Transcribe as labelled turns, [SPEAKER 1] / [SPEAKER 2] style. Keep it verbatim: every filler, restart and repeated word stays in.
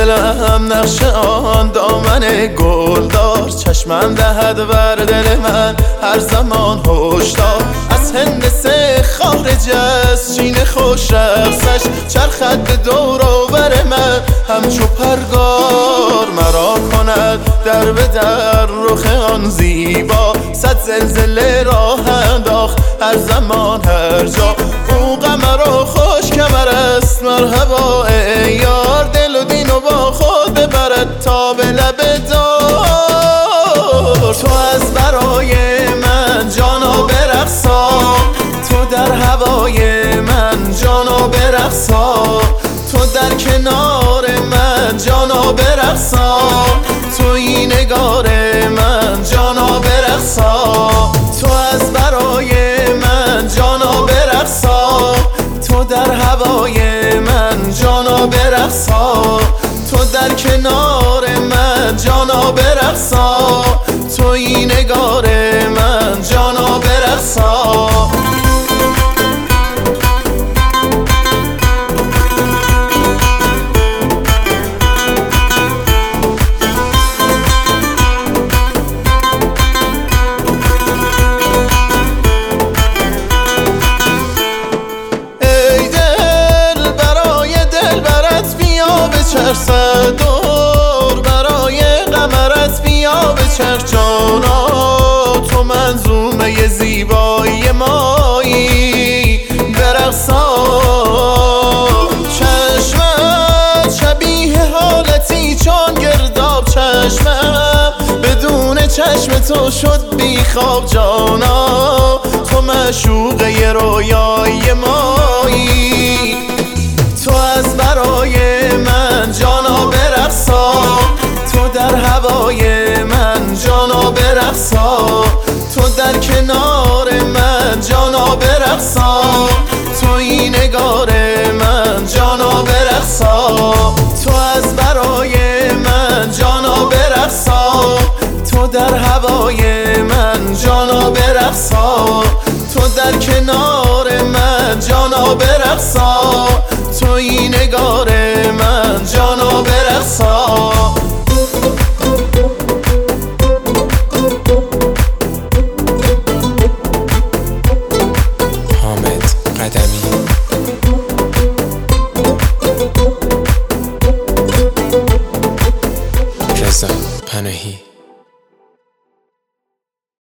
[SPEAKER 1] دلم نقش آن دامن گلدار، چشمم دهد بر دل من هر زمان هشدار. از هندسه خارج از چین خوش رقصش چرخد به دور و بر من همچو پرگار. مرا کند در به در رخ آن زیبا، صد زلزله راه انداخت هر زمان هر جا. او قمر و خوش کمر است مرحبا ای یار، دل و دین و با خود ببرد تا به لب دار. تو از برای من جانا برقصا، تو در هوای من جانا برقصا، تو در کنار من جانا برقصا، توی نگار من جانا برقصا. تو از برای من جانا برقصا، تو در هوای من جانا برقصا، تو در کنار من جانا برقصا، توی نگار من جانا برقصا. چرخ دور برای قمرت بیا به چرخ جانا، تو منظومه زیبایی مایی برقصا. چشمت شبیه حالتی چون گرداب، چشمم بدون چشم تو شد بی خواب جانا، تو معشوقه رویای مایی. تو از برای من جانا برقصا، تو در هوای من جانا برقصا، تو در کنار من جانا برقصا، توی نگار من جانا برقصا. تو از برای من جانا برقصا، تو در هوای من جانا برقصا، تو در کنار من جانا برقصا، توی نگار من جانا برقصا.
[SPEAKER 2] حامد قدمی رضا پناهی.